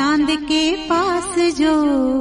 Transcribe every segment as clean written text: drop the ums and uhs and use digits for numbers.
चांद के पास जो,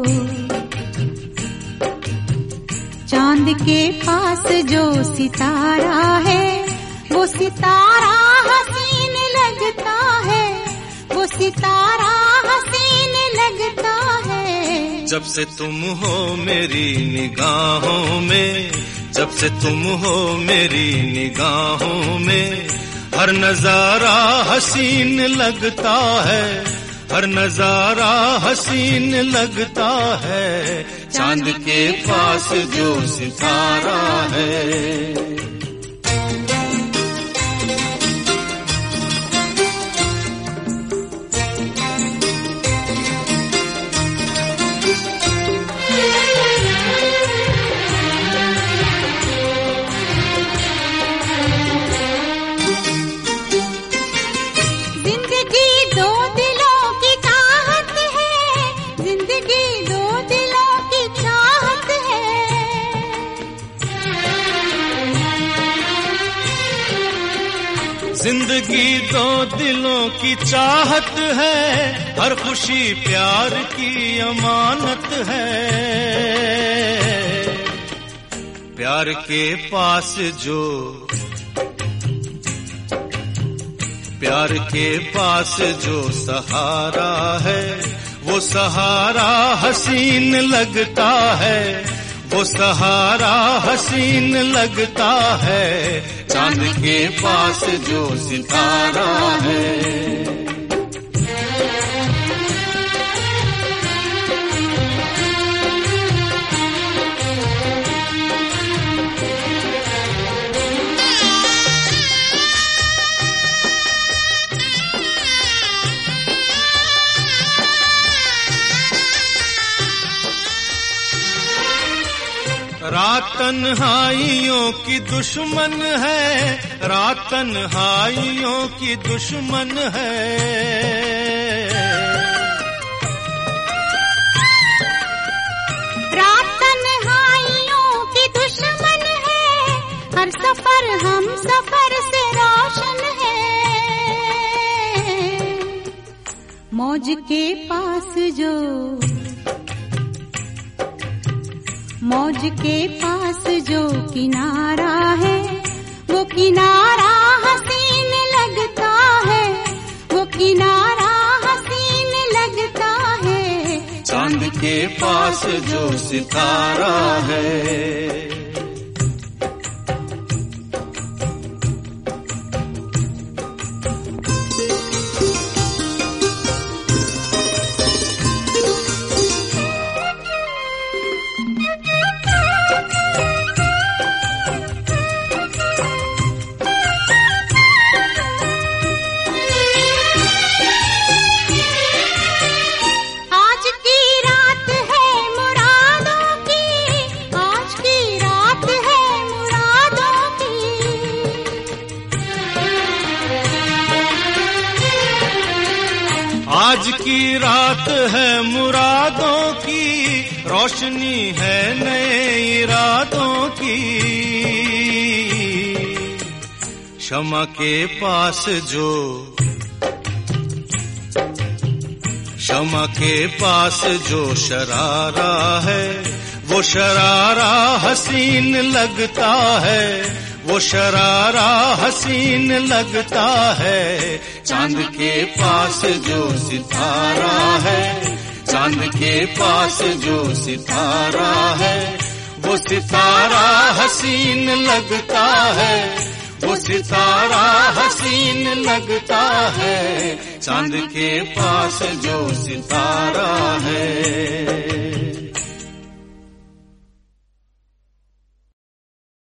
चांद के पास जो सितारा है, वो सितारा हसीन लगता है, वो सितारा हसीन लगता है। जब से तुम हो मेरी निगाहों में, जब से तुम हो मेरी निगाहों में, हर नजारा हसीन लगता है, हर नजारा हसीन लगता है। चांद के पास जो सितारा है। जिंदगी दो दिलों की चाहत है, हर खुशी प्यार की अमानत है। प्यार के पास जो, प्यार के पास जो सहारा है, वो सहारा हसीन लगता है, वो सहारा हसीन लगता है। चांद के पास जो सितारा है। रात तन्हाइयों की दुश्मन है, रात तन्हाइयों की दुश्मन है। रात तन्हाइयों की दुश्मन है, हर सफर हम सफर से रोशन है। मौज के पास जो, मौज के पास जो किनारा है, वो किनारा हसीन लगता है, वो किनारा हसीन लगता है। चांद के पास जो सितारा है। आज की रात है मुरादों की, रोशनी है नए इरादों की। शमा के पास जो, शमा के पास जो शरारा है, वो शरारा हसीन लगता है, वो शरारा हसीन लगता है। चांद के पास जो सितारा है, चांद के पास जो सितारा है, वो सितारा हसीन लगता है, वो सितारा हसीन लगता है। चांद के पास जो सितारा है।